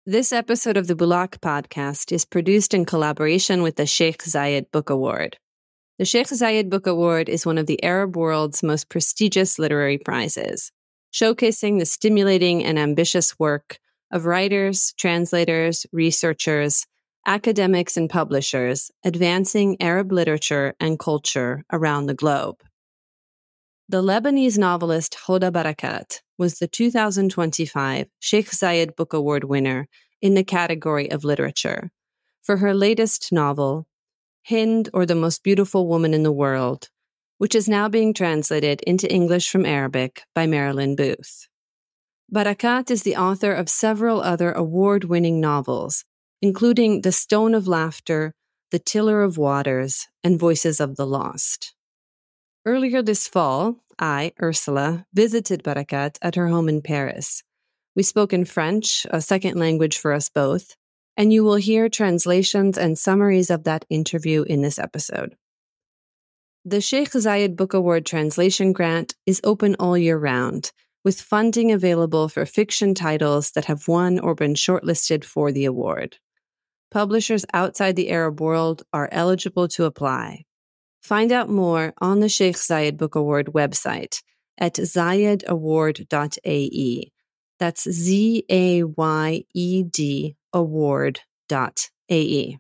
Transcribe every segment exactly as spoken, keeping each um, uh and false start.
This episode of the Bulaq podcast is produced in collaboration with the Sheikh Zayed Book Award. The Sheikh Zayed Book Award is one of the Arab world's most prestigious literary prizes, showcasing the stimulating and ambitious work of writers, translators, researchers, academics, and publishers advancing Arab literature and culture around the globe. The Lebanese novelist Hoda Barakat was the two thousand twenty-five Sheikh Zayed Book Award winner in the category of literature for her latest novel, Hind, or The Most Beautiful Woman in the World, which is now being translated into English from Arabic by Marilyn Booth. Barakat is the author of several other award-winning novels, including The Stone of Laughter, The Tiller of Waters, and Voices of the Lost. Earlier this fall, I, Ursula, visited Barakat at her home in Paris. We spoke in French, a second language for us both, and you will hear translations and summaries of that interview in this episode. The Sheikh Zayed Book Award Translation Grant is open all year round, with funding available for fiction titles that have won or been shortlisted for the award. Publishers outside the Arab world are eligible to apply. Find out more on the Sheikh Zayed Book Award website at zayed award dot a e. That's Z A Y E D award dot a e.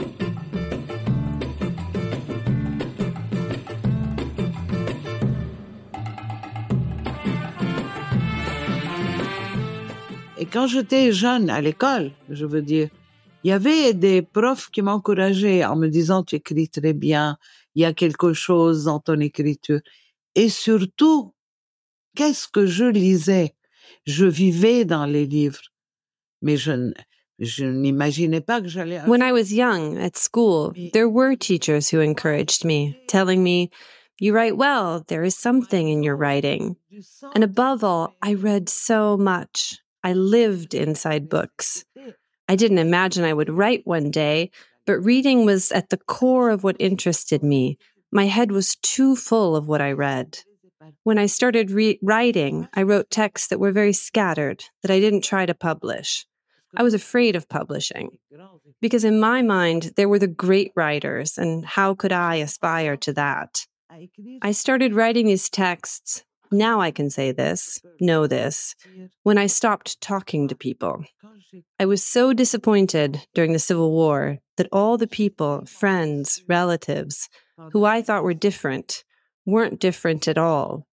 Et quand j'étais jeune à l'école, je veux dire, il y avait des profs qui m'encourageaient en me disant « tu écris très bien ». Il y a quelque chose dans ton écriture. Et surtout, qu'est-ce que je lisais? Je vivais dans les livres. Mais je, je n'imaginais pas que j'allais... When I was young, at school, there were teachers who encouraged me, telling me, "You write well, there is something in your writing." And above all, I read so much. I lived inside books. I didn't imagine I would write one day, but reading was at the core of what interested me. My head was too full of what I read. When I started re- writing, I wrote texts that were very scattered, that I didn't try to publish. I was afraid of publishing, because in my mind, there were the great writers, and how could I aspire to that? I started writing these texts, now I can say this, know this, when I stopped talking to people. I was so disappointed during the Civil War that all the people, friends, relatives, who I thought were different, weren't different at all.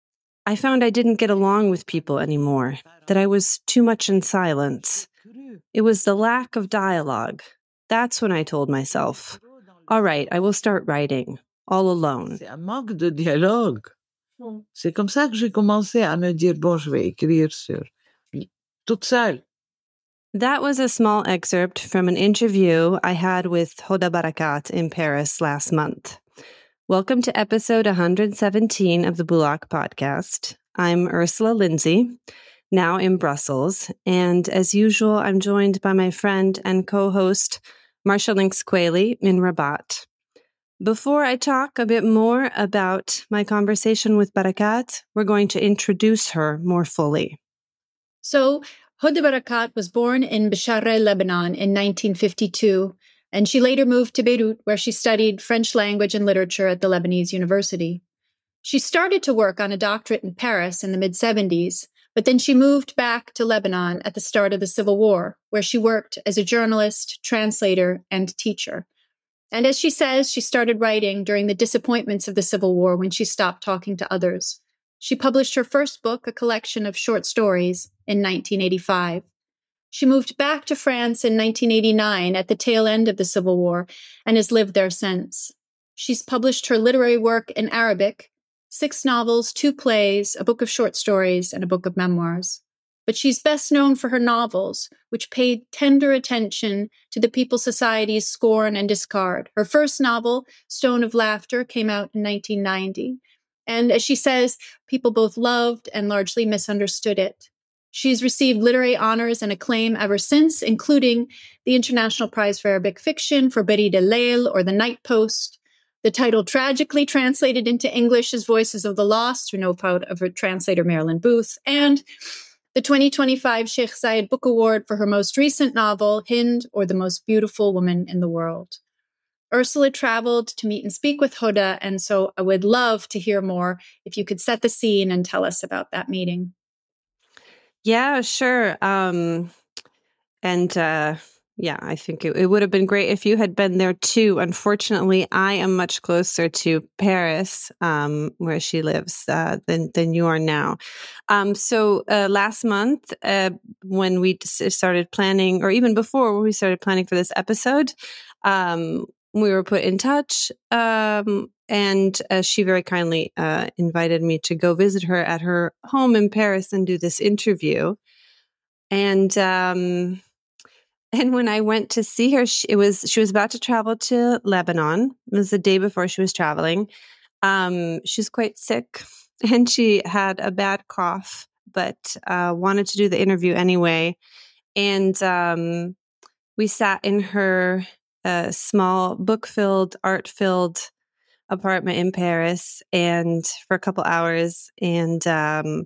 I found I didn't get along with people anymore, that I was too much in silence. It was the lack of dialogue. That's when I told myself, all right, I will start writing, all alone. C'est un manque de dialogue. C'est comme ça que j'ai commencé à me dire, bon, je vais écrire sur... toute seule. That was a small excerpt from an interview I had with Hoda Barakat in Paris last month. Welcome to episode one hundred seventeen of the Bulaq podcast. I'm Ursula Lindsay, now in Brussels, and as usual, I'm joined by my friend and co-host Marcia Lynx Quayle in Rabat. Before I talk a bit more about my conversation with Barakat, we're going to introduce her more fully. So, Hoda Barakat was born in Bshareh, Lebanon in nineteen fifty-two, and she later moved to Beirut, where she studied French language and literature at the Lebanese University. She started to work on a doctorate in Paris in the mid-seventies, but then she moved back to Lebanon at the start of the Civil War, where she worked as a journalist, translator, and teacher. And as she says, she started writing during the disappointments of the Civil War when she stopped talking to others. She published her first book, a collection of short stories, in nineteen eighty-five. She moved back to France in nineteen eighty-nine at the tail end of the Civil War and has lived there since. She's published her literary work in Arabic, six novels, two plays, a book of short stories, and a book of memoirs. But she's best known for her novels, which paid tender attention to the people society's scorn and discard. Her first novel, Stone of Laughter, came out in nineteen ninety. And as she says, people both loved and largely misunderstood it. She's received literary honors and acclaim ever since, including the International Prize for Arabic Fiction for Beri de Leil or The Night Post. The title tragically translated into English as Voices of the Lost, through no fault of her translator Marilyn Booth, and the twenty twenty-five Sheikh Zayed Book Award for her most recent novel, Hind, or The Most Beautiful Woman in the World. Ursula traveled to meet and speak with Hoda, and so I would love to hear more if you could set the scene and tell us about that meeting. Yeah, sure. Um, and uh, yeah, I think it, it would have been great if you had been there too. Unfortunately, I am much closer to Paris, um, where she lives, uh, than than you are now. Um, so uh, last month, uh, when we started planning, or even before when we started planning for this episode, um, we were put in touch, um, and uh, she very kindly uh, invited me to go visit her at her home in Paris and do this interview. And um, and when I went to see her, she, it was she was about to travel to Lebanon. It was the day before she was traveling. Um, she's quite sick, and she had a bad cough, but uh, wanted to do the interview anyway. And um, we sat in her a small book-filled, art-filled apartment in Paris, and for a couple hours, and um,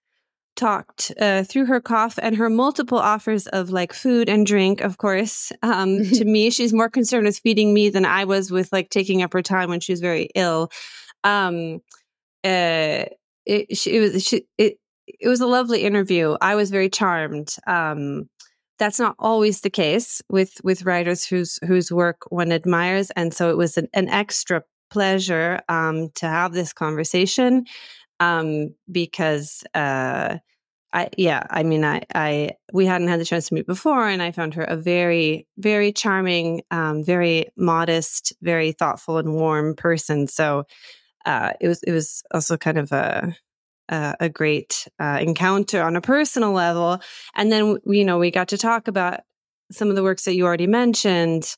talked uh, through her cough and her multiple offers of like food and drink. Of course, um, to me, she's more concerned with feeding me than I was with like taking up her time when she was very ill. Um, uh, it, she, it was she, it it was a lovely interview. I was very charmed. Um, That's not always the case with, with writers whose whose work one admires, and so it was an, an extra pleasure um, to have this conversation um, because, uh, I yeah, I mean, I, I we hadn't had the chance to meet before, and I found her a very very charming, um, very modest, very thoughtful and warm person. So uh, it was it was also kind of a Uh, a great uh, encounter on a personal level. And then, you know, we got to talk about some of the works that you already mentioned.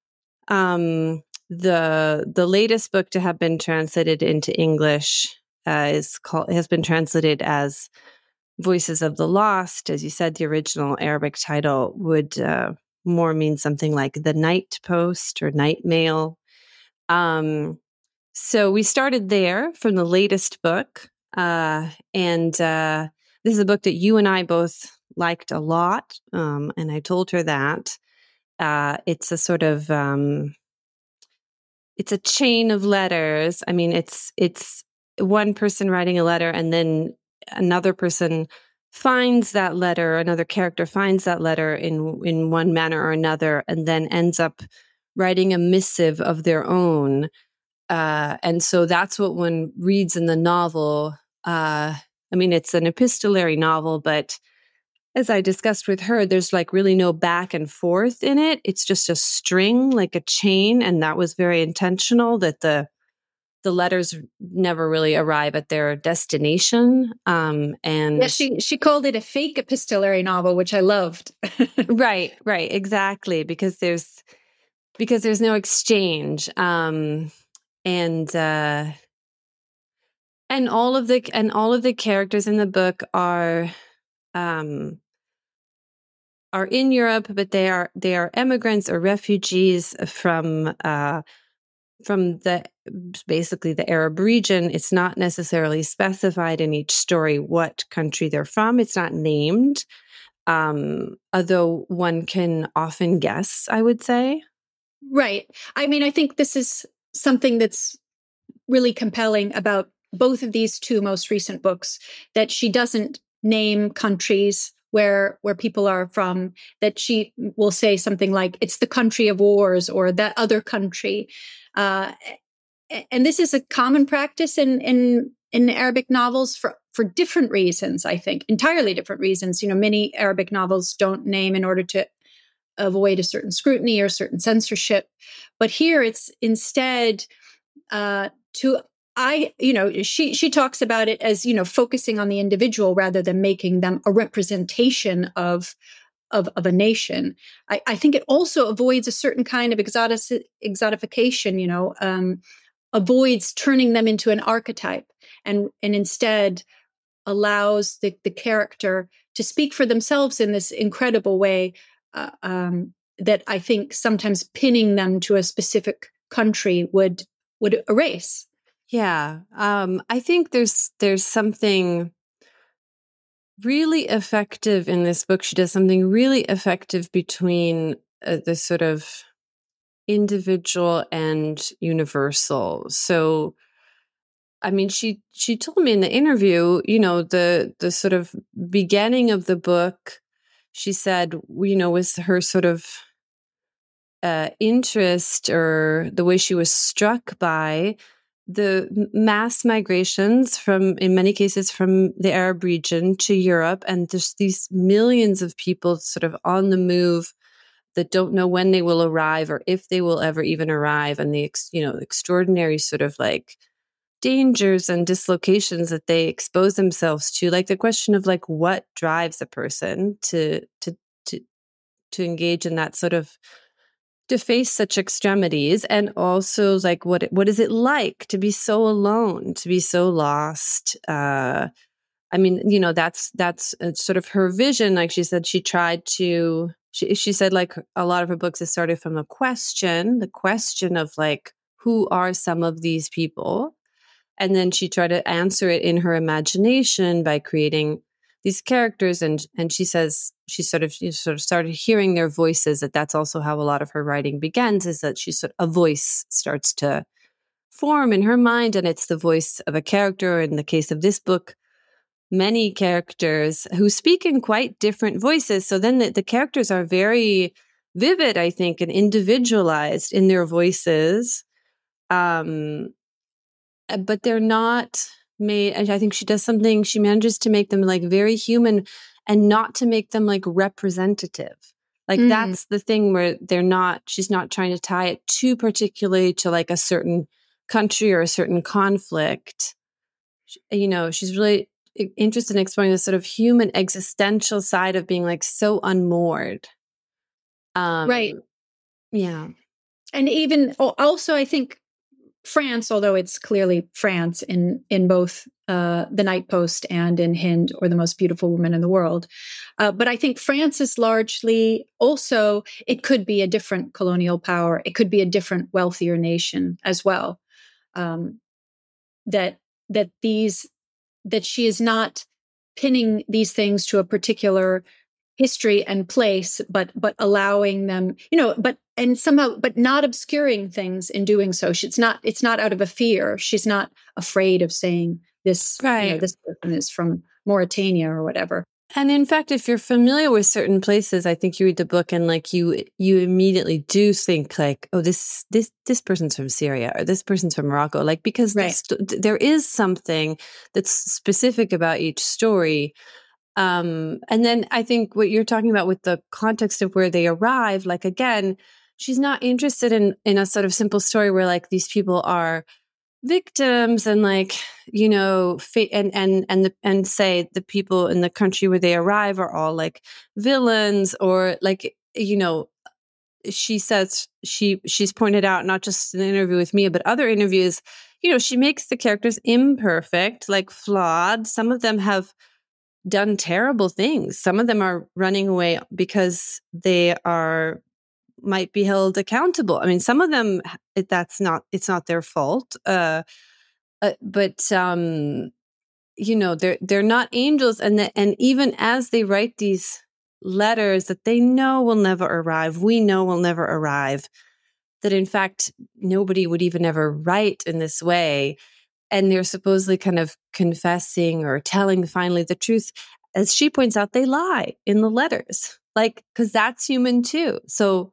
Um, the the latest book to have been translated into English uh, is called has been translated as Voices of the Lost. As you said, the original Arabic title would uh, more mean something like The Night Post or Night Mail. Um, so we started there from the latest book. Uh, and uh, this is a book that you and I both liked a lot. Um, and I told her that. Uh, it's a sort of, um, it's a chain of letters. I mean, it's, it's one person writing a letter, and then another person finds that letter, another character finds that letter in, in one manner or another, and then ends up writing a missive of their own. Uh, and so that's what one reads in the novel. Uh, I mean, it's an epistolary novel, but as I discussed with her, there's like really no back and forth in it. It's just a string, like a chain. And that was very intentional, that the the letters never really arrive at their destination. Um, and yeah, she, she called it a fake epistolary novel, which I loved. right, right, exactly. Because there's, because there's no exchange. Um, and, uh, And all of the and all of the characters in the book are um, are in Europe, but they are they are immigrants or refugees from uh, from the basically the Arab region. It's not necessarily specified in each story what country they're from. It's not named, um, although one can often guess, I would say. Right. I mean, I think this is something that's really compelling about both of these two most recent books, that she doesn't name countries where where people are from, that she will say something like, it's the country of wars, or that other country. Uh, and this is a common practice in, in, in Arabic novels for, for different reasons, I think, entirely different reasons. You know, many Arabic novels don't name in order to avoid a certain scrutiny or certain censorship. But here it's instead uh, to I, you know, she she talks about it as, you know, focusing on the individual rather than making them a representation of of, of a nation. I, I think it also avoids a certain kind of exotic, exotification, you know, um, avoids turning them into an archetype, and and instead allows the, the character to speak for themselves in this incredible way uh, um, that I think sometimes pinning them to a specific country would would erase. Yeah, um, I think there's there's something really effective in this book. She does something really effective between uh, the sort of individual and universal. So, I mean, she she told me in the interview, you know, the the sort of beginning of the book, she said, you know, was her sort of uh, interest, or the way she was struck by the mass migrations from, in many cases, from the Arab region to Europe, and just these millions of people sort of on the move that don't know when they will arrive or if they will ever even arrive, and the ex, you know extraordinary sort of like dangers and dislocations that they expose themselves to. Like the question of like what drives a person to to to to engage in that sort of, to face such extremities, and also like what what is it like to be so alone, to be so lost. Uh, I mean, you know, that's that's uh, sort of her vision. Like she said, she tried to. She she said like a lot of her books have started from a question, the question of like who are some of these people, and then she tried to answer it in her imagination by creating these characters. And and she says she sort of she sort of started hearing their voices. That that's also how a lot of her writing begins. Is that she sort a voice starts to form in her mind, and it's the voice of a character. In the case of this book, many characters who speak in quite different voices. So then the, the characters are very vivid, I think, and individualized in their voices. Um, but they're not made, I think she does something, she manages to make them like very human and not to make them like representative. Like mm. that's the thing where they're not, she's not trying to tie it too particularly to like a certain country or a certain conflict. You know, she's really interested in exploring this sort of human existential side of being like so unmoored. Um, right. Yeah. And even also, I think France, although it's clearly France in, in both uh, The Night Post and in Hind, or The Most Beautiful Woman in the World. Uh, but I think France is largely also, it could be a different colonial power. It could be a different, wealthier nation as well. Um, that, that these, that she is not pinning these things to a particular history and place, but but allowing them, you know, but and somehow, but not obscuring things in doing so. She, it's not it's not out of a fear. She's not afraid of saying this. Right. You know, this person is from Mauritania or whatever. And in fact, if you're familiar with certain places, I think you read the book and like you you immediately do think like, oh, this this this person's from Syria or this person's from Morocco, like because right. st- there is something that's specific about each story. Um, and then I think what you're talking about with the context of where they arrive, like again, she's not interested in in a sort of simple story where like these people are victims and like, you know, fa- and and and the, and say the people in the country where they arrive are all like villains, or like, you know, she says she she's pointed out, not just in an interview with me, but other interviews, you know, she makes the characters imperfect, like flawed. Some of them have done terrible things. Some of them are running away because they are might be held accountable. I mean, some of them, that's not, it's not their fault. Uh, uh, but, um, you know, they're, they're not angels. And the, and even as they write these letters that they know will never arrive, we know will never arrive, that in fact, nobody would even ever write in this way. And they're supposedly kind of confessing or telling finally the truth. As she points out, they lie in the letters, like, because that's human too. So,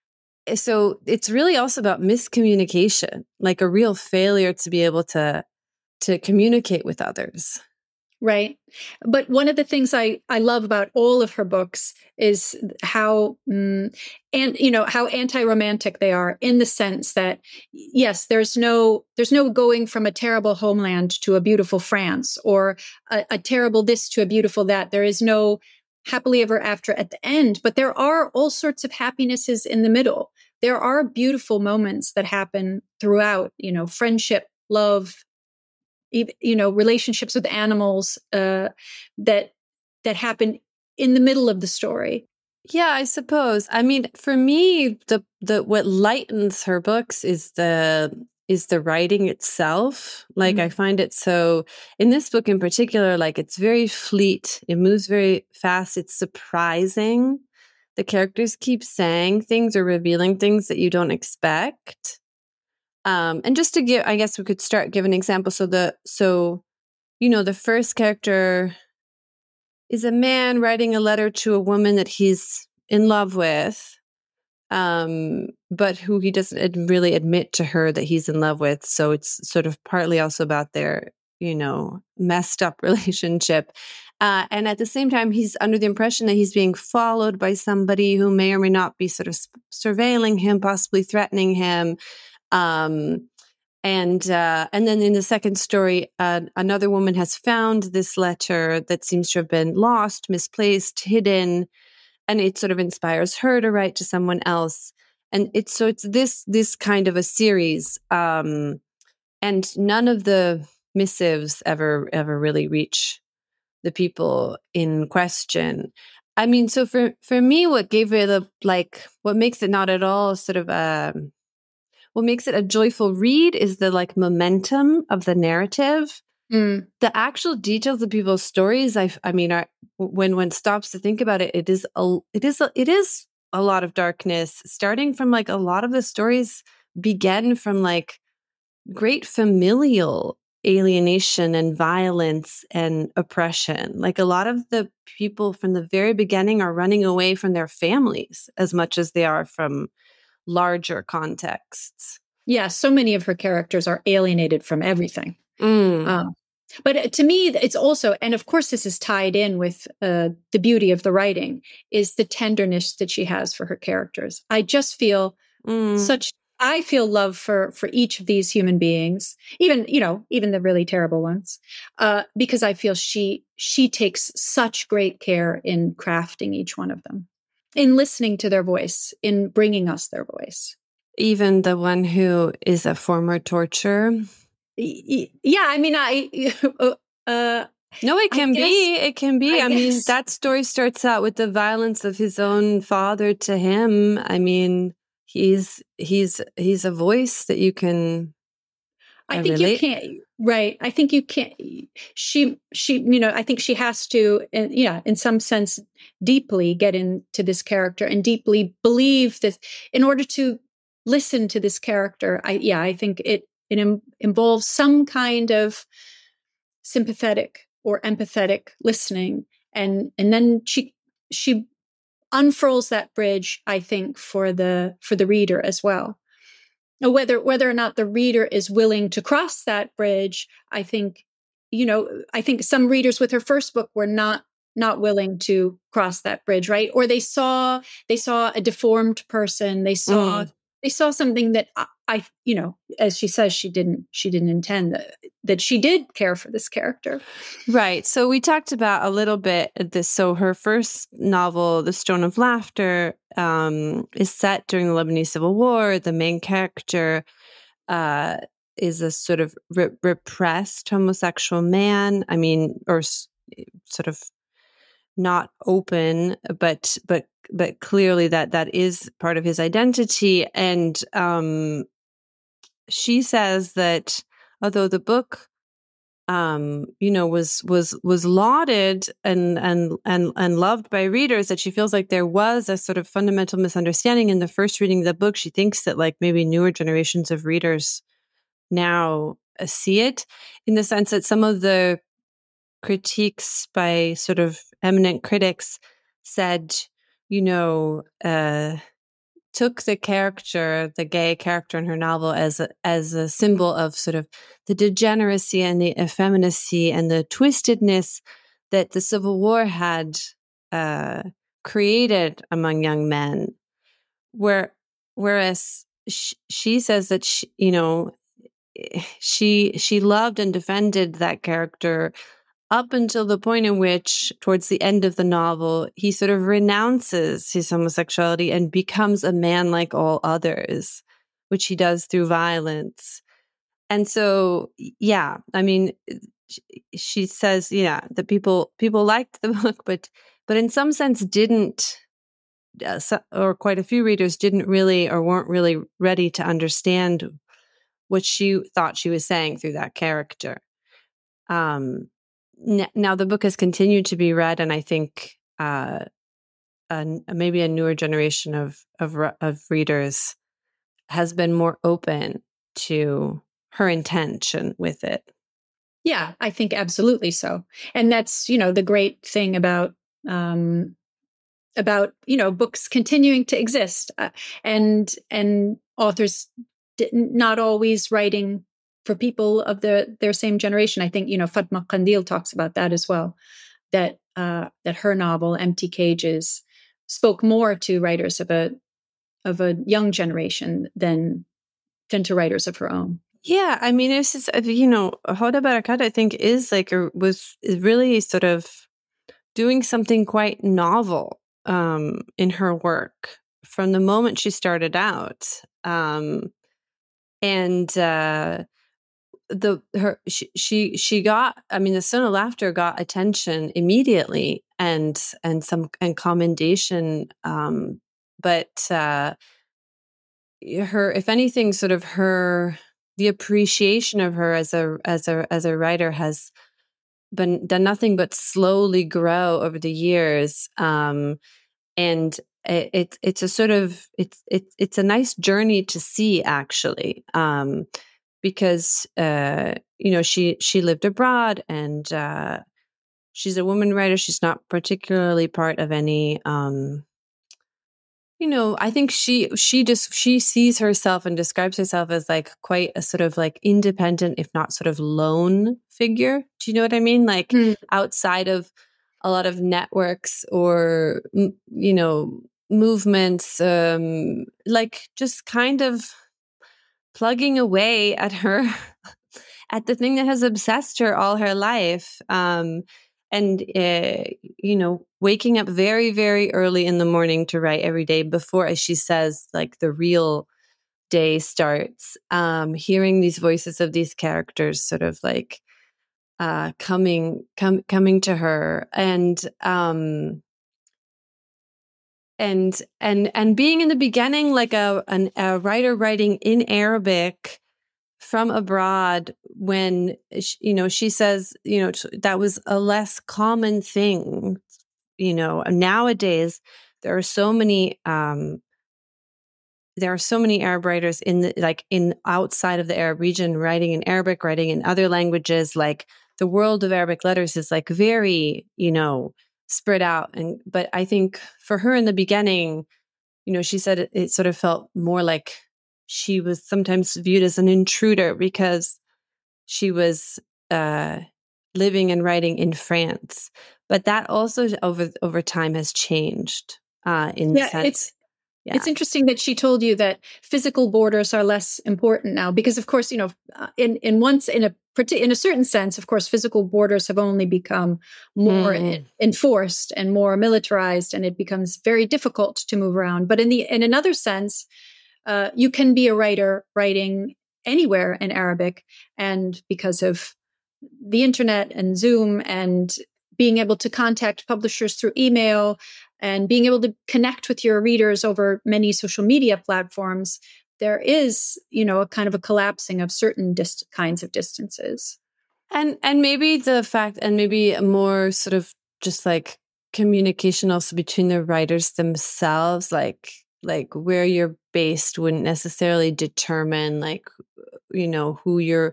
so it's really also about miscommunication, like a real failure to be able to, to communicate with others. Right. But one of the things I, I love about all of her books is how, um, and, you know, how anti-romantic they are, in the sense that, yes, there's no, there's no going from a terrible homeland to a beautiful France, or a, a terrible this to a beautiful that. There is no happily ever after at the end, but there are all sorts of happinesses in the middle. There are beautiful moments that happen throughout, you know, friendship, love, you know, relationships with animals, uh, that, that happen in the middle of the story. Yeah, I suppose. I mean, for me, the, the, what lightens her books is the, is the writing itself. Like Mm. I find it so, in this book in particular, like it's very fleet. It moves very fast. It's surprising. The characters keep saying things or revealing things that you don't expect. Um, and just to give, I guess we could start give an example. So the, so, you know, the first character is a man writing a letter to a woman that he's in love with, um, but who he doesn't ad- really admit to her that he's in love with. So it's sort of partly also about their, you know, messed up relationship. Uh, and at the same time, he's under the impression that he's being followed by somebody who may or may not be sort of sp- surveilling him, possibly threatening him. Um, and uh, and then in the second story, uh, another woman has found this letter that seems to have been lost, misplaced, hidden, and it sort of inspires her to write to someone else. And it's so it's this this kind of a series, um, and none of the missives ever ever really reach the people in question. I mean, so for for me, what gave it a like, what makes it not at all sort of a what makes it a joyful read is the like momentum of the narrative. Mm. The actual details of people's stories, I, I mean, are, when one stops to think about it, it is a, it is a, it is a lot of darkness. Starting from like a lot of the stories begin from like great familial alienation and violence and oppression. Like a lot of the people from the very beginning are running away from their families as much as they are from larger contexts. Yeah, so many of her characters are alienated from everything. Mm. Um, but to me, it's also, and of course, this is tied in with uh, the beauty of the writing, is the tenderness that she has for her characters. I just feel Mm. such, I feel love for for each of these human beings, even, you know, even the really terrible ones, uh, because I feel she she takes such great care in crafting each one of them, in listening to their voice, in bringing us their voice. Even the one who is a former torturer. Yeah, I mean, I. Uh, no, it can guess, be. It can be. I, I mean, that story starts out with the violence of his own father to him. I mean, he's he's he's a voice that you can. I uh, think relate. you can't. Right. I think you can't. She. She. You know. I think she has to. Uh, yeah. In some sense, deeply get into this character and deeply believe this in order to listen to this character. I. Yeah. I think it. It im- involves some kind of sympathetic or empathetic listening, and and then she she unfurls that bridge, I think, for the for the reader as well. Now, whether whether or not the reader is willing to cross that bridge, I think, you know, I think some readers with her first book were not not willing to cross that bridge, right? Or they saw they saw a deformed person, they saw Mm. they saw something that I, I, you know, as she says, she didn't she didn't intend that, that she did care for this character. Right. So we talked about a little bit this. So her first novel, The Stone of Laughter, um, is set during the Lebanese Civil War. The main character uh, is a sort of re- repressed homosexual man. I mean, or s- sort of not open, but but but clearly that that is part of his identity. And um, she says that although the book, um, you know, was was was lauded and and and and loved by readers, that she feels like there was a sort of fundamental misunderstanding in the first reading of the book. She thinks that like maybe newer generations of readers now uh, see it, in the sense that some of the critiques by sort of eminent critics said, you know, uh, took the character, the gay character in her novel, as a, as a symbol of sort of the degeneracy and the effeminacy and the twistedness that the Civil War had uh, created among young men. Where, whereas sh- she says that she, you know, she she loved and defended that character up until the point in which, towards the end of the novel, he sort of renounces his homosexuality and becomes a man like all others, which he does through violence. And so, yeah, I mean, she says, yeah, that people people liked the book, but but in some sense didn't, uh, or quite a few readers didn't really or weren't really ready to understand what she thought she was saying through that character. Um, n- now the book has continued to be read, and I think uh, a, maybe a newer generation of, of of readers has been more open to her intention with it. Yeah, I think absolutely so. And that's, you know, the great thing about um, about, you know, books continuing to exist, uh, and and authors d- not always writing for people of the their same generation. I think, you know, Fatma Qandil talks about that as well, that uh, that her novel Empty Cages spoke more to writers of a of a young generation than than to writers of her own. Yeah, I mean, it's just, you know, Hoda Barakat, I think, is like a, was is really sort of doing something quite novel um, in her work from the moment she started out, um, and uh, the her she, she she got. I mean, The Stone of Laughter got attention immediately and and some and commendation, um, but uh, her, if anything, sort of her. The appreciation of her as a as a as a writer has been done nothing but slowly grow over the years, um, and it, it it's a sort of it's it's it's a nice journey to see, actually, um, because uh, you know she she lived abroad, and uh, she's a woman writer. She's not particularly part of any. Um, You know, I think she she just she sees herself and describes herself as like quite a sort of like independent, if not sort of lone figure. Do you know what I mean? Like Mm. outside of a lot of networks or you know movements, um, like just kind of plugging away at her at the thing that has obsessed her all her life. Um, and, uh, you know, waking up very, very early in the morning to write every day before, as she says, like the real day starts, um, hearing these voices of these characters sort of like uh, coming, com- coming to her, and, um, and, and, and being in the beginning, like a, an, a writer writing in Arabic from abroad, when, you know, she says, you know, that was a less common thing. You know, nowadays there are so many, um, there are so many Arab writers in the, like in outside of the Arab region, writing in Arabic, writing in other languages. Like the world of Arabic letters is like very, you know, spread out. And, but I think for her in the beginning, you know, she said it, it sort of felt more like she was sometimes viewed as an intruder because she was uh, living and writing in France. But that also over over time has changed uh, in the Yeah, sense. it's Yeah. It's interesting that she told you that physical borders are less important now, because, of course, you know, uh, in in once in a in a certain sense, of course, physical borders have only become more Mm. enforced and more militarized, and it becomes very difficult to move around. But in the in another sense, uh, you can be a writer writing anywhere in Arabic, and because of the internet and Zoom and being able to contact publishers through email and being able to connect with your readers over many social media platforms, there is, you know, a kind of a collapsing of certain dist- kinds of distances. And and maybe the fact, and maybe a more sort of just like communication also between the writers themselves, like like where you're based wouldn't necessarily determine like, you know, who you're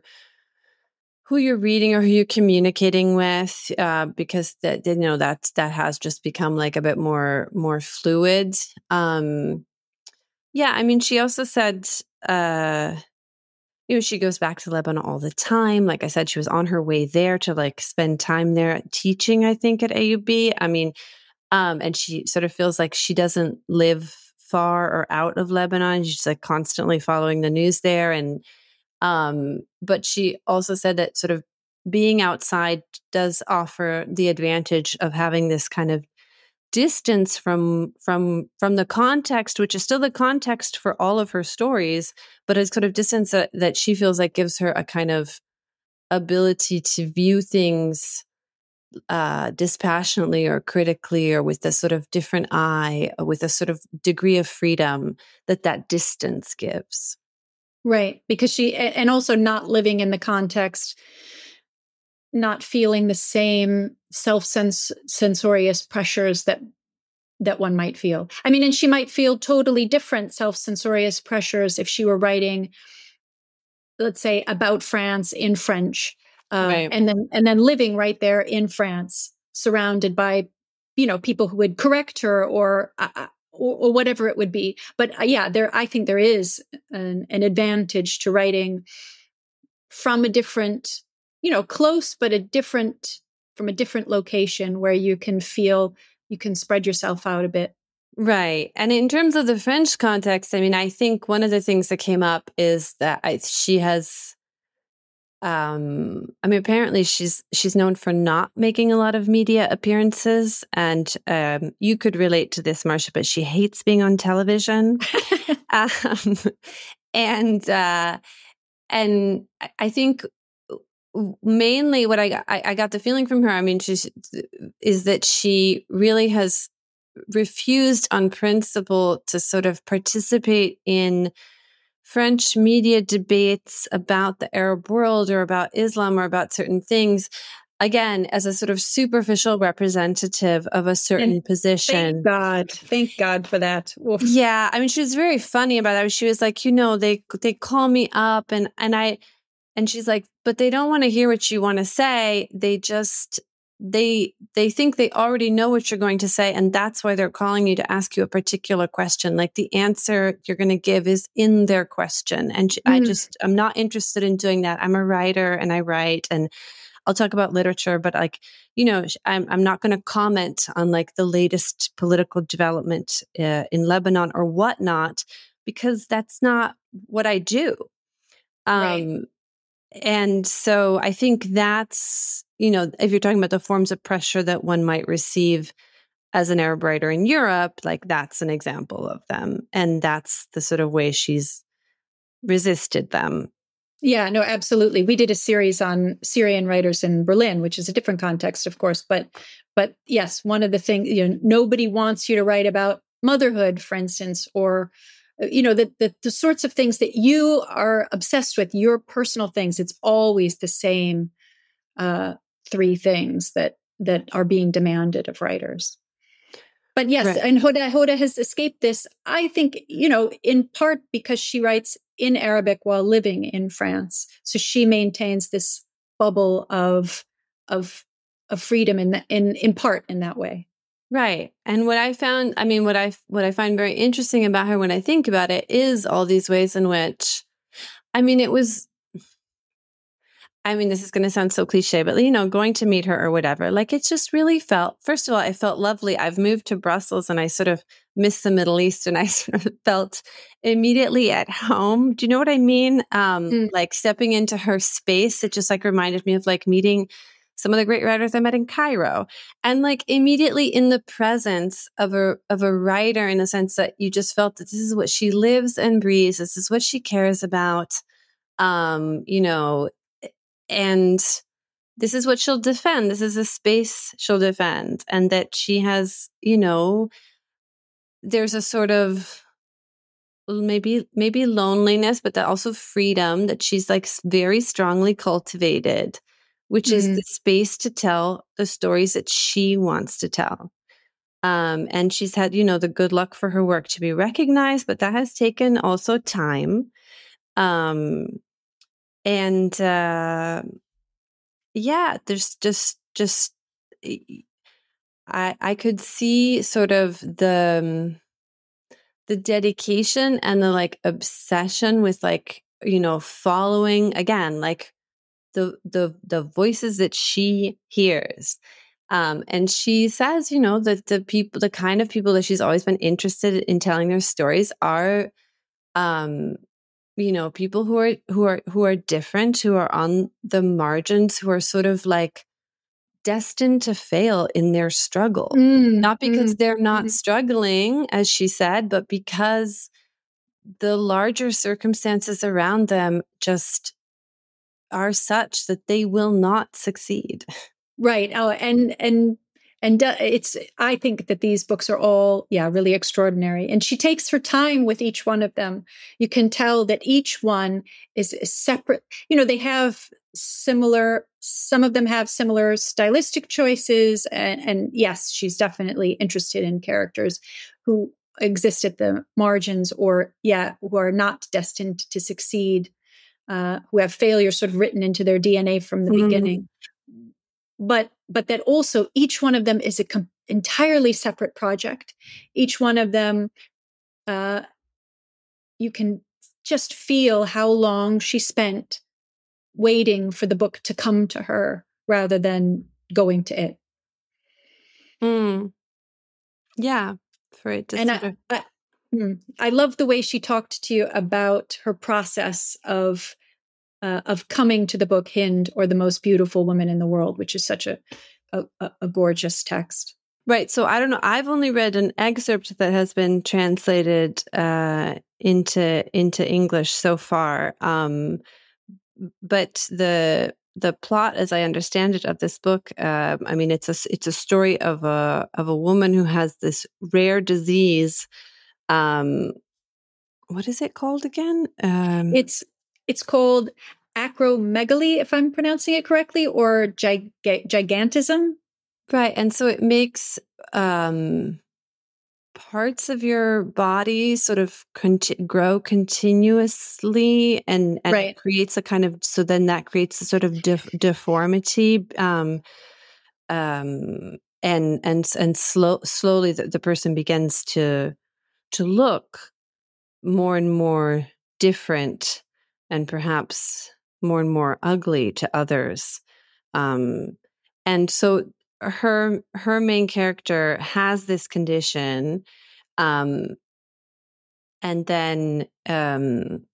who you're reading or who you're communicating with, uh, because that, you know, that that has just become like a bit more more fluid. Um, yeah, I mean, she also said, uh, you know, she goes back to Lebanon all the time. Like I said, she was on her way there to like spend time there teaching, I think, at A U B. I mean, um, and she sort of feels like she doesn't live far or out of Lebanon. She's like constantly following the news there. And um, but she also said that sort of being outside does offer the advantage of having this kind of distance from from from the context, which is still the context for all of her stories, but it's sort of distance that, that she feels like gives her a kind of ability to view things uh, dispassionately or critically, or with a sort of different eye, or with a sort of degree of freedom that that distance gives. Right. Because she, and also not living in the context, not feeling the same self-censorious pressures that that one might feel. I mean, and she might feel totally different self-censorious pressures if she were writing, let's say, about France in French, uh, Right. and then and then living right there in France, surrounded by, you know, people who would correct her or uh, or, or whatever it would be. But uh, yeah, there, I think there is an, an advantage to writing from a different, you know, close, but a different, from a different location where you can feel you can spread yourself out a bit. Right. And in terms of the French context, I mean, I think one of the things that came up is that I, she has, um, I mean, apparently she's she's known for not making a lot of media appearances, and um, you could relate to this, Marcia, but she hates being on television, um, and uh, and I think mainly what I got, I, I got the feeling from her, I mean, she's is that she really has refused on principle to sort of participate in French media debates about the Arab world or about Islam or about certain things, again, as a sort of superficial representative of a certain And position. Thank God. Thank God for that. Oof. Yeah. I mean, she was very funny about that. She was like, you know, they, they call me up and, and I, and she's like, but they don't want to hear what you want to say. They just, they, they think they already know what you're going to say. And that's why they're calling you to ask you a particular question. Like the answer you're going to give is in their question. And mm. I just, I'm not interested in doing that. I'm a writer and I write and I'll talk about literature, but like, you know, I'm, I'm not going to comment on like the latest political development uh, in Lebanon or whatnot, because that's not what I do. Um, right. And so I think that's, you know, if you're talking about the forms of pressure that one might receive as an Arab writer in Europe, like that's an example of them. And that's the sort of way she's resisted them. Yeah, no, absolutely. We did a series on Syrian writers in Berlin, which is a different context, of course. But, but yes, one of the things, you know, nobody wants you to write about motherhood, for instance, or you know, the, the the sorts of things that you are obsessed with, your personal things. It's always the same uh, three things that that are being demanded of writers. But yes, right. And Hoda, Hoda has escaped this, I think, you know, in part because she writes in Arabic while living in France. So she maintains this bubble of of of freedom in the, in in part in that way. Right. And what I found, I mean, what I, what I find very interesting about her when I think about it is all these ways in which, I mean, it was, I mean, this is going to sound so cliche, but, you know, going to meet her or whatever, like it just really felt, first of all, I felt lovely. I've moved to Brussels and I sort of miss the Middle East and I sort of felt immediately at home. Do you know what I mean? Um, mm. Like stepping into her space, it just like reminded me of like meeting some of the great writers I met in Cairo, and like immediately in the presence of a of a writer, in the sense that you just felt that this is what she lives and breathes. This is what she cares about, um, you know, and this is what she'll defend. This is a space she'll defend, and that she has, you know, there's a sort of maybe maybe loneliness, but that also freedom that she's like very strongly cultivated, which mm-hmm. is the space to tell the stories that she wants to tell. Um, and she's had, you know, the good luck for her work to be recognized, but that has taken also time. Um, and uh, yeah, there's just, just, I, I could see sort of the, the dedication and the like obsession with like, you know, following again, like, the the the voices that she hears. Um, and she says, you know, that the people, the kind of people that she's always been interested in telling their stories are, um, you know, people who are who are who are different, who are on the margins, who are sort of like destined to fail in their struggle. Mm, not because mm, they're not mm. struggling, as she said, but because the larger circumstances around them just are such that they will not succeed. Right. Oh, and and and uh, it's, I think that these books are all, yeah, really extraordinary. And she takes her time with each one of them. You can tell that each one is, is separate. You know, they have similar, some of them have similar stylistic choices. And, and yes, she's definitely interested in characters who exist at the margins, or, yeah, who are not destined to succeed, uh, who have failure sort of written into their D N A from the mm-hmm. beginning. But but that also each one of them is a com- entirely separate project. Each one of them, uh, you can just feel how long she spent waiting for the book to come to her rather than going to it. Mm. Yeah, for it to and sort I, of... I, I love the way she talked to you about her process of uh, of coming to the book Hind, or the Most Beautiful Woman in the World, which is such a a, a gorgeous text. Right. So I don't know. I've only read an excerpt that has been translated uh, into into English so far. Um, but the the plot, as I understand it, of this book, uh, I mean, it's a it's a story of a of a woman who has this rare disease. Um, what is it called again? Um, it's it's called acromegaly, if I'm pronouncing it correctly, or gig- gigantism. Right. And so it makes um, parts of your body sort of conti- grow continuously, and, and right. it creates a kind of, so then that creates a sort of def- deformity. Um, um, and, and, and slow, slowly the, the person begins to, to look more and more different, and perhaps more and more ugly to others. Um, and so her her main character has this condition, um, and then um,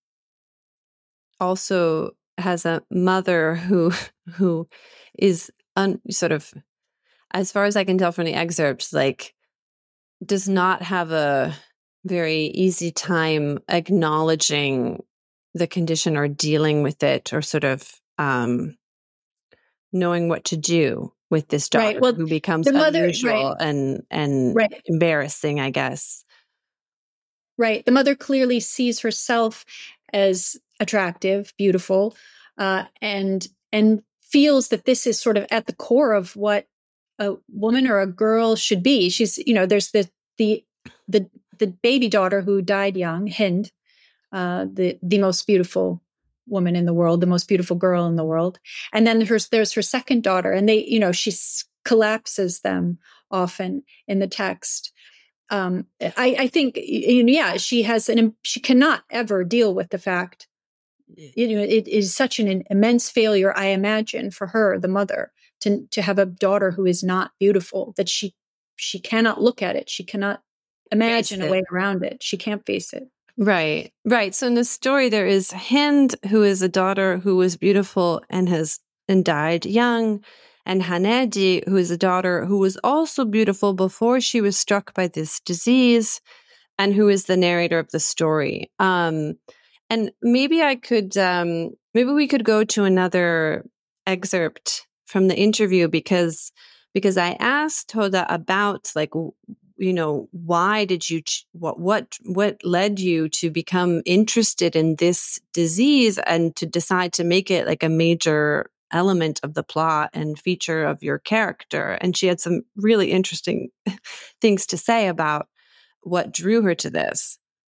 also has a mother who who is un, sort of, as far as I can tell from the excerpts, like does not have a very easy time acknowledging the condition or dealing with it, or sort of um, knowing what to do with this daughter, right. Well, who becomes the mother, unusual right. and and right. embarrassing, I guess. Right. The mother clearly sees herself as attractive, beautiful, uh, and and feels that this is sort of at the core of what a woman or a girl should be. She's, you know, there's the the the the baby daughter who died young, Hind, uh, the the most beautiful woman in the world, the most beautiful girl in the world. And then there's there's her second daughter, and they, you know, she collapses them often in the text. Um, I, I think, yeah, she has an, she cannot ever deal with the fact, you know, it is such an immense failure, I imagine, for her, the mother, to to have a daughter who is not beautiful, that she she cannot look at it. She cannot imagine a way around it. She can't face it. Right, right. So in the story, there is Hind, who is a daughter who was beautiful and has and died young, and Hanedi, who is a daughter who was also beautiful before she was struck by this disease, and who is the narrator of the story. Um, and maybe I could, um, maybe we could go to another excerpt from the interview, because because I asked Hoda about, like, you know, why did you, ch- what, what, what led you to become interested in this disease and to decide to make it like a major element of the plot and feature of your character? And she had some really interesting things to say about what drew her to this.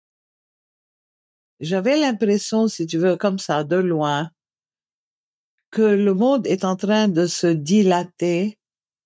J'avais l'impression, si tu veux, comme ça, de loin, que le monde est en train de se dilater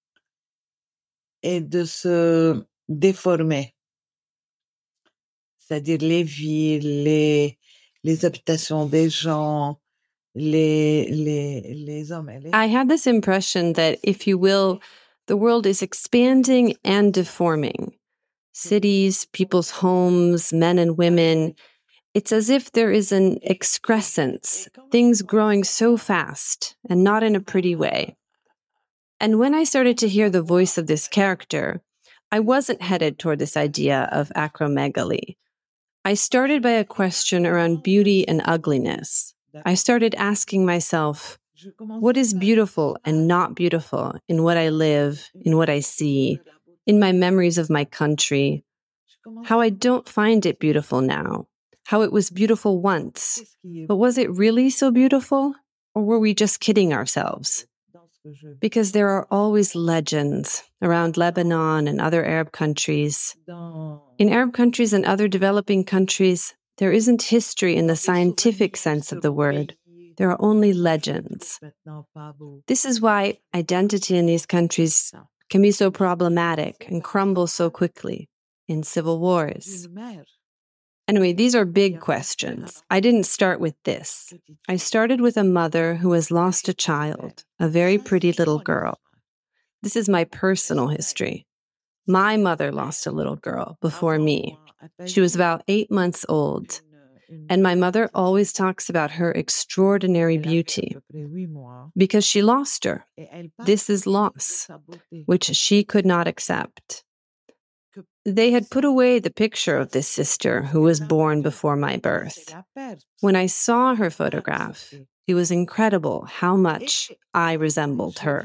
et de se déformer. C'est-à-dire les villes, les, les habitations des gens, les, les, les hommes et les... I had this impression that, if you will, the world is expanding and deforming. Cities, people's homes, men and women. It's as if there is an excrescence, things growing so fast and not in a pretty way. And when I started to hear the voice of this character, I wasn't headed toward this idea of acromegaly. I started by a question around beauty and ugliness. I started asking myself, What is beautiful and not beautiful in what I live, in what I see, in my memories of my country, how I don't find it beautiful now, how it was beautiful once. But was it really so beautiful? Or were we just kidding ourselves? Because there are always legends around Lebanon and other Arab countries. In Arab countries and other developing countries, there isn't history in the scientific sense of the word. There are only legends. This is why identity in these countries can be so problematic and crumble so quickly in civil wars. Anyway, these are big questions. I didn't start with this. I started with a mother who has lost a child, a very pretty little girl. This is my personal history. My mother lost a little girl before me. She was about eight months old. And my mother always talks about her extraordinary beauty because she lost her. This is loss, which she could not accept. They had put away the picture of this sister who was born before my birth. When I saw her photograph, it was incredible how much I resembled her.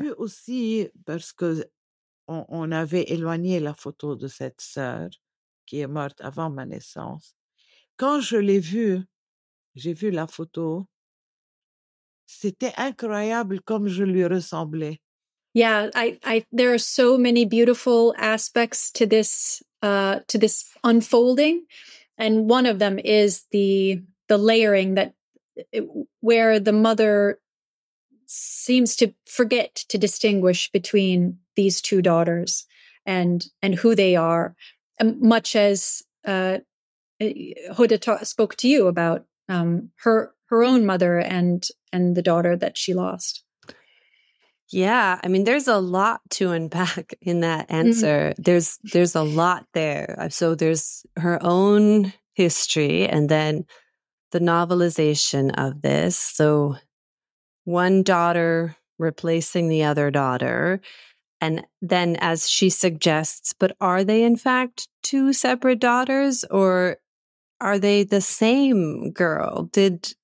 On avait éloigné la photo de cette sœur qui est morte avant ma naissance. Quand je l'ai vue, j'ai vu la photo, c'était incroyable comme je lui ressemblais. Yeah, I, I, there are so many beautiful aspects to this, uh, to this unfolding, and one of them is the the layering that, it, where the mother seems to forget to distinguish between these two daughters and and who they are, um, much as uh, Huda ta- spoke to you about um, her her own mother and and the daughter that she lost. Yeah, I mean, there's a lot to unpack in that answer. Mm-hmm. There's there's a lot there. So there's her own history, and then the novelization of this. So one daughter replacing the other daughter. And then, as she suggests, but are they in fact two separate daughters, or are they the same girl? Did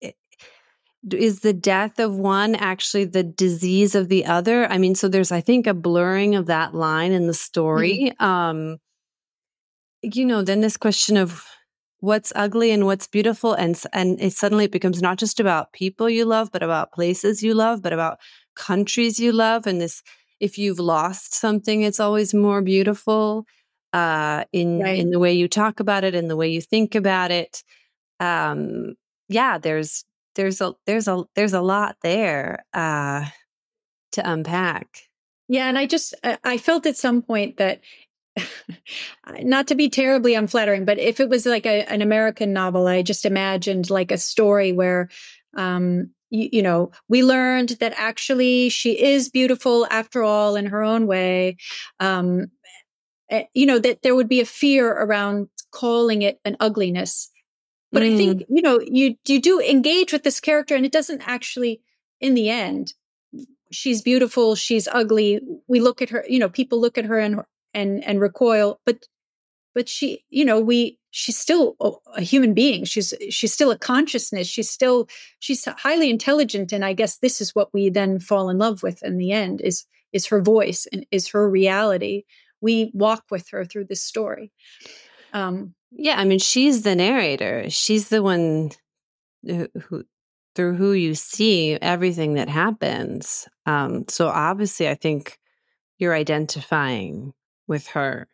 is the death of one actually the disease of the other? I mean, so there's, I think, a blurring of that line in the story. Mm-hmm. Um, you know, then this question of what's ugly and what's beautiful, and and it suddenly it becomes not just about people you love, but about places you love, but about countries you love. And this, if you've lost something, it's always more beautiful uh, in right. in the way you talk about it, in the way you think about it. Um, yeah, there's there's a there's a there's a lot there uh, to unpack. Yeah, and I just I felt at some point that, not to be terribly unflattering, but if it was like a, an American novel, I just imagined like a story where, um, you, you know, we learned that actually she is beautiful after all in her own way. Um, you know, that there would be a fear around calling it an ugliness. But mm. I think, you know, you you do engage with this character, and it doesn't actually, in the end, she's beautiful, she's ugly. We look at her, you know, people look at her and and and recoil, but but she, you know, we she's still a human being. She's she's still a consciousness. She's still she's highly intelligent, and I guess this is what we then fall in love with in the end is is her voice and is her reality. We walk with her through this story. Um, yeah, I mean, she's the narrator. She's the one who, who through who you see everything that happens. Um, so obviously, I think you're identifying with her.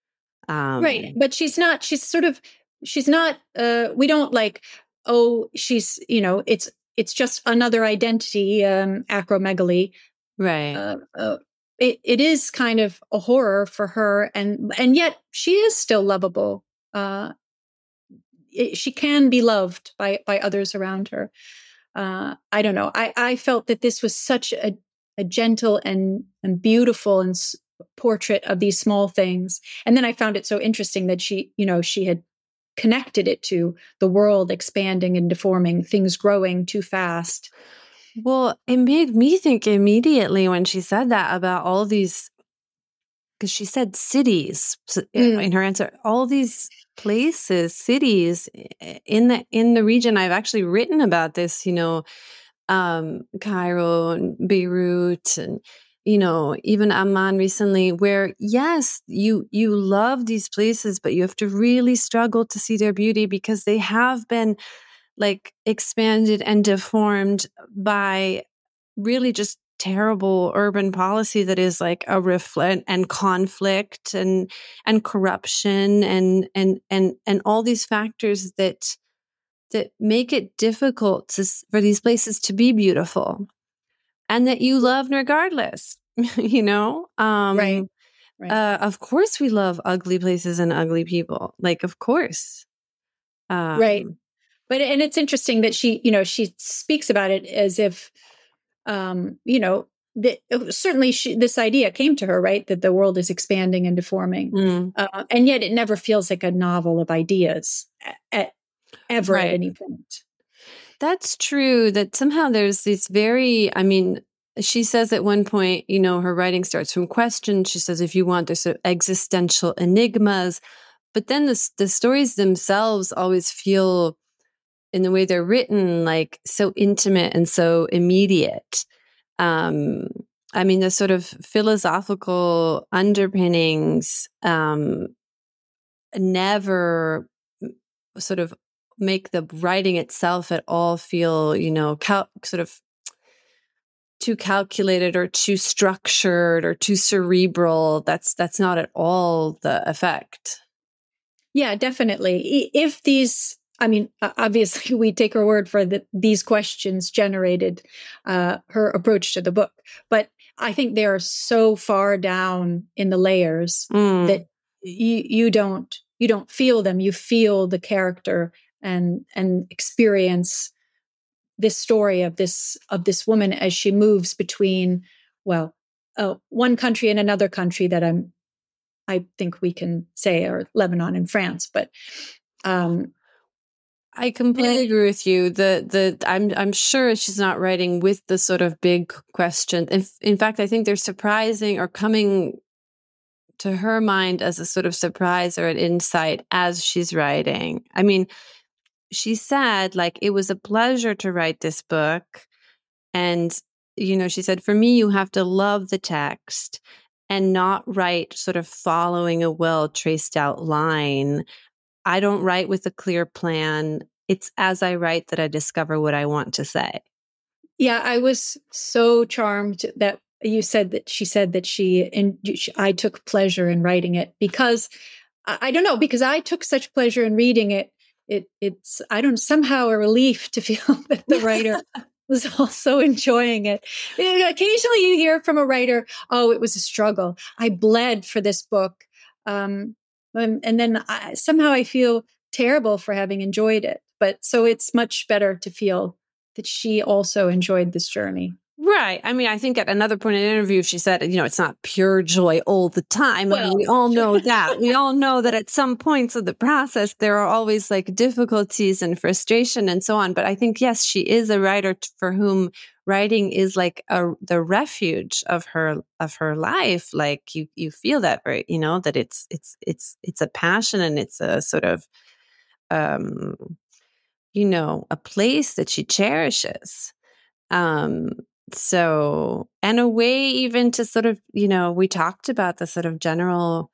Um, right. But she's not, she's sort of, she's not, uh, we don't like, oh, she's, you know, it's, it's just another identity, um, acromegaly. Right. Uh, uh, it, it is kind of a horror for her. And, and yet she is still lovable. Uh, it, she can be loved by, by others around her. Uh, I don't know. I, I felt that this was such a, a gentle and, and beautiful and s- portrait of these small things. And then I found it so interesting that she, you know, she had connected it to the world expanding and deforming, things growing too fast. Well, it made me think immediately when she said that about all these, because she said cities mm. in her answer, all these places, cities in the in the region. I've actually written about this, you know, um, Cairo and Beirut and, you know, even Amman recently, where yes, you you love these places, but you have to really struggle to see their beauty because they have been like expanded and deformed by really just terrible urban policy that is like a reflect and conflict and and corruption and and and and all these factors that that make it difficult to, for these places to be beautiful and that you love regardless. You know, um, right, right, uh, of course we love ugly places and ugly people. Like, of course, um, right. But and it's interesting that she, you know, she speaks about it as if, um, you know, that certainly she, this idea came to her, right, that the world is expanding and deforming, mm, uh, and yet it never feels like a novel of ideas at, ever right. at any point. That's true. That somehow there's this very, I mean, she says at one point, you know, her writing starts from questions. She says, if you want, there's sort of existential enigmas. But then the, the stories themselves always feel, in the way they're written, like so intimate and so immediate. Um, I mean, the sort of philosophical underpinnings um, never sort of make the writing itself at all feel, you know, cal- sort of too calculated or too structured or too cerebral. That's that's not at all the effect. Yeah, definitely. If these, I mean, obviously we take her word for that these questions generated uh, her approach to the book, but I think they are so far down in the layers Mm. that you you don't you don't feel them. You feel the character and and experience this story of this of this woman as she moves between, well, uh, one country and another country that I'm I think we can say are Lebanon and France, but um, I completely agree with you. The the I'm I'm sure she's not writing with the sort of big question. In, in fact, I think they're surprising or coming to her mind as a sort of surprise or an insight as she's writing. I mean, she said, like, it was a pleasure to write this book. And, you know, she said, for me, you have to love the text and not write sort of following a well traced out line. I don't write with a clear plan. It's as I write that I discover what I want to say. Yeah, I was so charmed that you said that she said that she and I took pleasure in writing it because I, I don't know, because I took such pleasure in reading it. It it's I don't somehow a relief to feel that the writer was also enjoying it. Occasionally you hear from a writer, oh, it was a struggle. I bled for this book. Um, and, and then I, somehow I feel terrible for having enjoyed it. But so it's much better to feel that she also enjoyed this journey. Right. I mean, I think at another point in the interview, she said, you know, it's not pure joy all the time. Well, I mean, we all know that. We all know that at some points of the process, there are always like difficulties and frustration and so on. But I think, yes, she is a writer t- for whom writing is like a, the refuge of her, of her life. Like you, you feel that, right? You know, that it's, it's, it's, it's a passion and it's a sort of, um, you know, a place that she cherishes. Um, so, and a way even to sort of, you know, we talked about the sort of general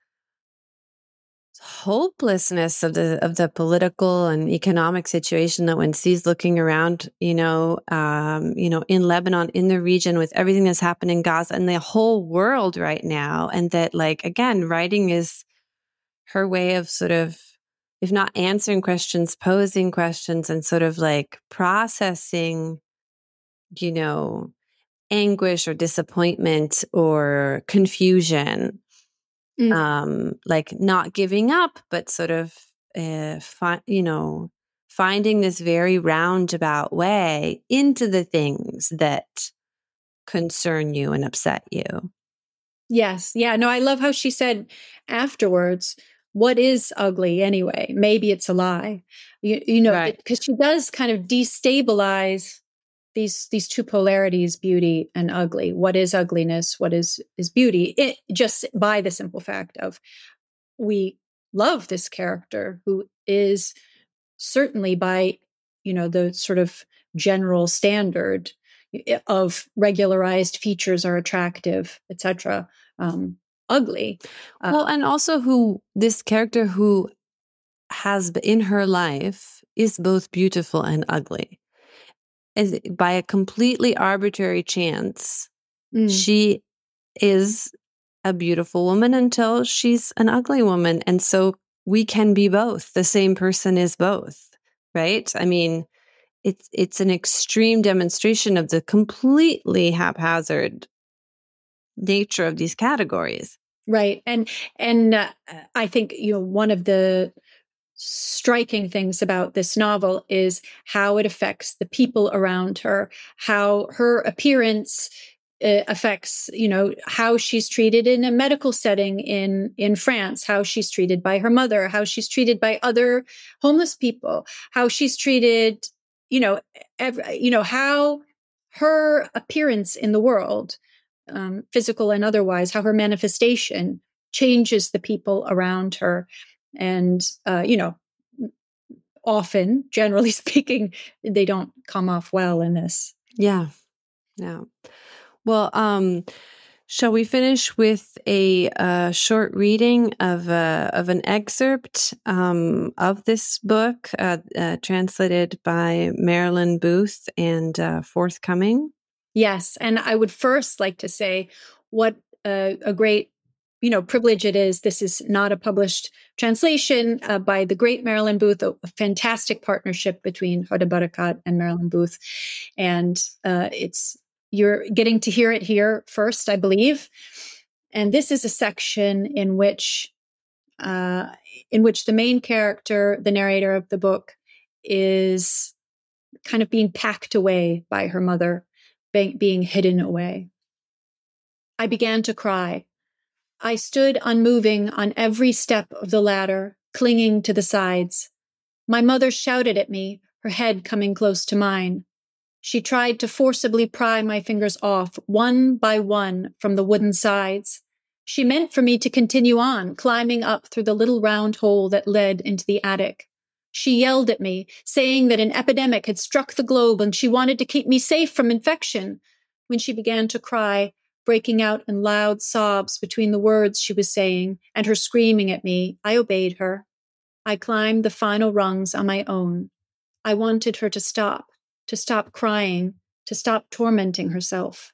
hopelessness of the of the political and economic situation that one sees looking around, you know, um, you know, in Lebanon, in the region, with everything that's happening in Gaza and the whole world right now, and that, like, again, writing is her way of sort of, if not answering questions, posing questions and sort of like processing, you know, anguish or disappointment or confusion, mm, um, like not giving up, but sort of, uh, fi- you know, finding this very roundabout way into the things that concern you and upset you. yes. Yeah. No, I love how she said afterwards, what is ugly anyway? Maybe it's a lie. You, you know, Right. because she does kind of destabilize these these two polarities, beauty and ugly. What is ugliness? What is is beauty? It, just by the simple fact of we love this character who is certainly by, you know, the sort of general standard of regularized features are attractive, et cetera. Um, ugly. Uh, well, and also who this character who has in her life is both beautiful and ugly. As by a completely arbitrary chance, mm. she is a beautiful woman until she's an ugly woman. And so we can be both. The same person is both, right? I mean, it's it's an extreme demonstration of the completely haphazard nature of these categories. Right. And and uh, I think, you know, one of the striking things about this novel is how it affects the people around her, how her appearance uh, affects, you know, how she's treated in a medical setting in, in France, how she's treated by her mother, how she's treated by other homeless people, how she's treated, you know, every, you know, how her appearance in the world, um, physical and otherwise, how her manifestation changes the people around her. And, uh, you know, often, generally speaking, they don't come off well in this. Yeah. Yeah. Well, um, shall we finish with a uh, short reading of uh, of an excerpt um, of this book, uh, uh, translated by Marilyn Booth and uh, forthcoming? Yes. And I would first like to say what a, a great you know, privilege it is. This is not a published translation uh, by the great Marilyn Booth, a, a fantastic partnership between Hoda Barakat and Marilyn Booth. And uh, it's you're getting to hear it here first, I believe. And this is a section in which uh, in which the main character, the narrator of the book, is kind of being packed away by her mother, be- being hidden away. I began to cry. I stood unmoving on every step of the ladder, clinging to the sides. My mother shouted at me, her head coming close to mine. She tried to forcibly pry my fingers off, one by one, from the wooden sides. She meant for me to continue on, climbing up through the little round hole that led into the attic. She yelled at me, saying that an epidemic had struck the globe and she wanted to keep me safe from infection. When she began to cry, breaking out in loud sobs between the words she was saying and her screaming at me, I obeyed her. I climbed the final rungs on my own. I wanted her to stop, to stop crying, to stop tormenting herself.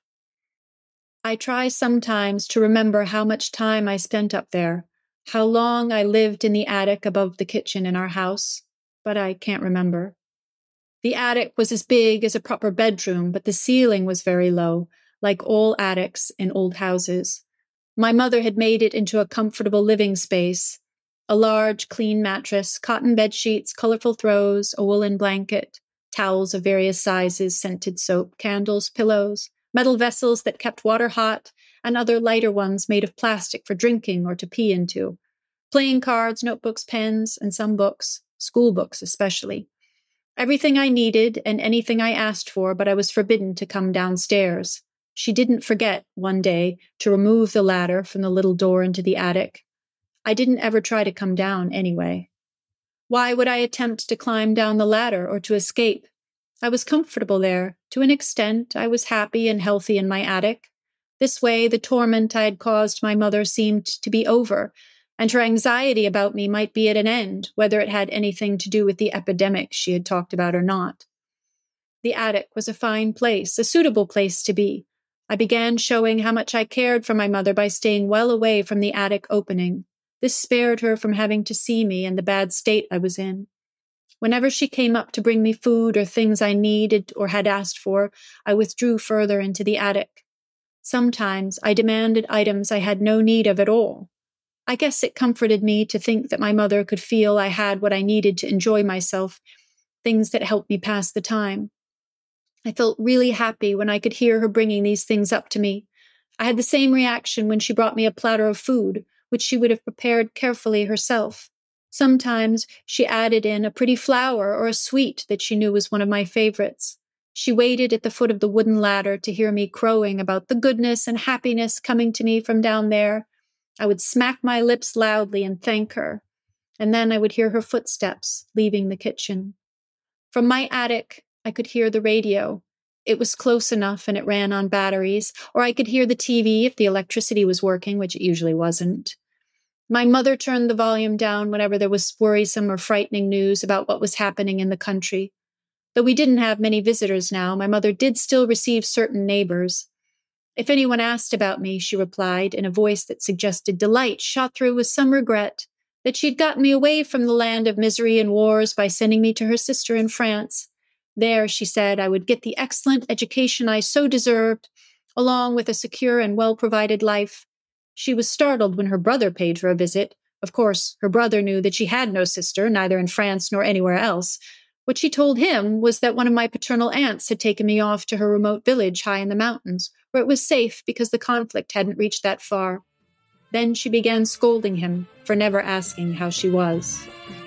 I try sometimes to remember how much time I spent up there, how long I lived in the attic above the kitchen in our house, but I can't remember. The attic was as big as a proper bedroom, but the ceiling was very low, like all attics in old houses. My mother had made it into a comfortable living space. A large, clean mattress, cotton bed sheets, colorful throws, a woolen blanket, towels of various sizes, scented soap, candles, pillows, metal vessels that kept water hot, and other lighter ones made of plastic for drinking or to pee into. Playing cards, notebooks, pens, and some books, school books especially. Everything I needed and anything I asked for, but I was forbidden to come downstairs. She didn't forget, one day, to remove the ladder from the little door into the attic. I didn't ever try to come down anyway. Why would I attempt to climb down the ladder or to escape? I was comfortable there. To an extent, I was happy and healthy in my attic. This way, the torment I had caused my mother seemed to be over, and her anxiety about me might be at an end, whether it had anything to do with the epidemic she had talked about or not. The attic was a fine place, a suitable place to be. I began showing how much I cared for my mother by staying well away from the attic opening. This spared her from having to see me in the bad state I was in. Whenever she came up to bring me food or things I needed or had asked for, I withdrew further into the attic. Sometimes I demanded items I had no need of at all. I guess it comforted me to think that my mother could feel I had what I needed to enjoy myself, things that helped me pass the time. I felt really happy when I could hear her bringing these things up to me. I had the same reaction when she brought me a platter of food, which she would have prepared carefully herself. Sometimes she added in a pretty flower or a sweet that she knew was one of my favorites. She waited at the foot of the wooden ladder to hear me crowing about the goodness and happiness coming to me from down there. I would smack my lips loudly and thank her, and then I would hear her footsteps leaving the kitchen. From my attic, I could hear the radio. it was close enough and it ran on batteries, or I could hear the T V if the electricity was working, which it usually wasn't. My mother turned the volume down whenever there was worrisome or frightening news about what was happening in the country. Though we didn't have many visitors now, my mother did still receive certain neighbors. If anyone asked about me, she replied in a voice that suggested delight shot through with some regret that she'd gotten me away from the land of misery and wars by sending me to her sister in France. There, she said, I would get the excellent education I so deserved, along with a secure and well-provided life. She was startled when her brother paid her a visit. Of course, her brother knew that she had no sister, neither in France nor anywhere else. What she told him was that one of my paternal aunts had taken me off to her remote village high in the mountains, where it was safe because the conflict hadn't reached that far. Then she began scolding him for never asking how she was.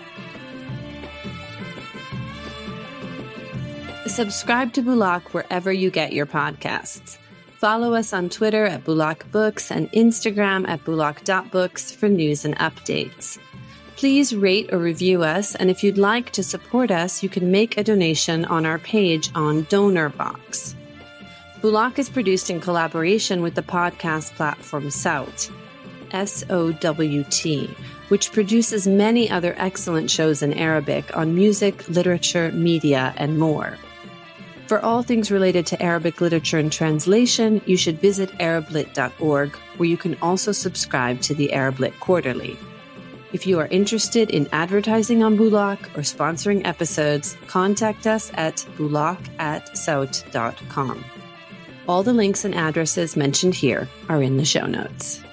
Subscribe to Bulaq wherever you get your podcasts. Follow us on Twitter at Bulaq Books and Instagram at bulaq dot books for news and updates. Please rate or review us, and if you'd like to support us, you can make a donation on our page on DonorBox. Bulaq is produced in collaboration with the podcast platform Sowt, S O W T, which produces many other excellent shows in Arabic on music, literature, media, and more. For all things related to Arabic literature and translation, you should visit arablit dot org, where you can also subscribe to the Arablit Quarterly. If you are interested in advertising on Bulaq or sponsoring episodes, contact us at bulaq at sowt dot com. All the links and addresses mentioned here are in the show notes.